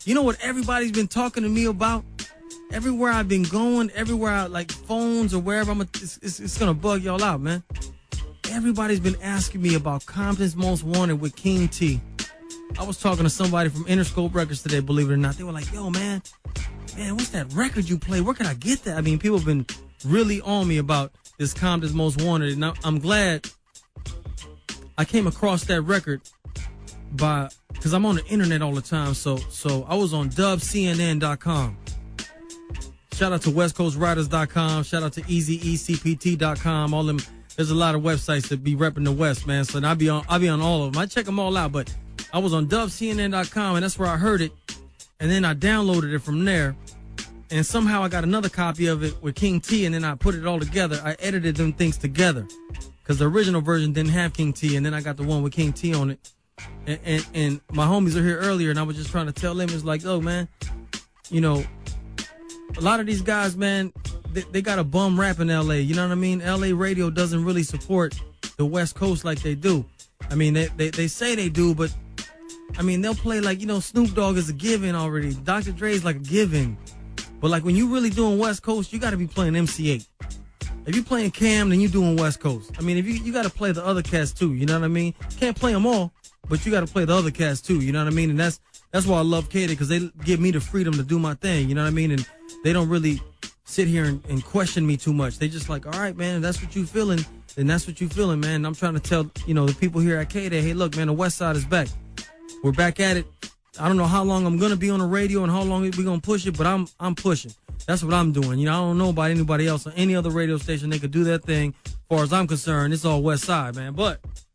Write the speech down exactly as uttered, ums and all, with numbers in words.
You know what everybody's been talking to me about? Everywhere I've been going, everywhere I, like phones or wherever, I'm a, it's, it's, it's going to bug y'all out, man. Everybody's been asking me about Compton's Most Wanted with King T. I was talking to somebody from Interscope Records today, believe it or not. They were like, yo, man, man, what's that record you play? Where can I get that? I mean, people have been really on me about this Compton's Most Wanted. And I'm glad I came across that record by, because I'm on the internet all the time. So, so I was on dub c n n dot com. Shout out to west coast writers dot com. Shout out to easy e c p t dot com. All them, there's a lot of websites that be repping the West, man. So I'll be on, I'll be on all of them. I check them all out, but I was on dub c n n dot com, and that's where I heard it. And then I downloaded it from there. And somehow I got another copy of it with King T, and then I put it all together. I edited them things together because the original version didn't have King T, and then I got the one with King T on it. And, and, and my homies are here earlier, and I was just trying to tell them, it's like, oh, man, you know, a lot of these guys, man, they, they got a bum rap in L A. You know what I mean? L A radio doesn't really support the West Coast like they do. I mean, they, they, they say they do, but, I mean, they'll play like, you know, Snoop Dogg is a given already. Doctor Dre's like a given. But, like, when you really doing West Coast, you got to be playing M C eight. If you playing Cam, then you doing West Coast. I mean, if you you got to play the other cats, too. You know what I mean? Can't play them all, but you got to play the other cats, too. You know what I mean? And that's that's why I love K D, because they give me the freedom to do my thing. You know what I mean? And they don't really sit here and, and question me too much. They just like, all right, man, if that's what you feeling, then that's what you feeling, man. And I'm trying to tell, you know, the people here at K D, hey, look, man, the West Side is back. We're back at it. I don't know how long I'm going to be on the radio and how long we're going to push it, but I'm I'm pushing. That's what I'm doing. You know, I don't know about anybody else on any other radio station. They could do that thing. As far as I'm concerned, it's all West Side, man. But